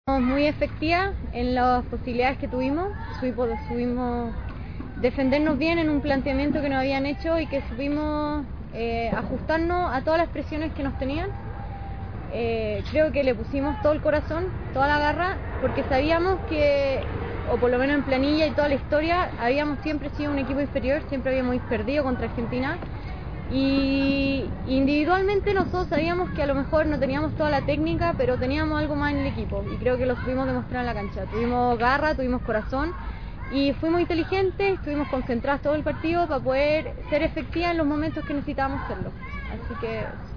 Muy efectiva en las posibilidades que tuvimos, supimos defendernos bien en un planteamiento que nos habían hecho y que supimos ajustarnos a todas las presiones que nos tenían. Creo que le pusimos todo el corazón, toda la garra, porque sabíamos que, o por lo menos en planilla y toda la historia, habíamos siempre sido un equipo inferior, siempre habíamos perdido contra Argentina. Y individualmente nosotros sabíamos que a lo mejor no teníamos toda la técnica, pero teníamos algo más en el equipo y creo que lo supimos demostrar en la cancha. Tuvimos garra, tuvimos corazón y fuimos inteligentes, estuvimos concentrados todo el partido para poder ser efectivas en los momentos que necesitábamos serlo. Así que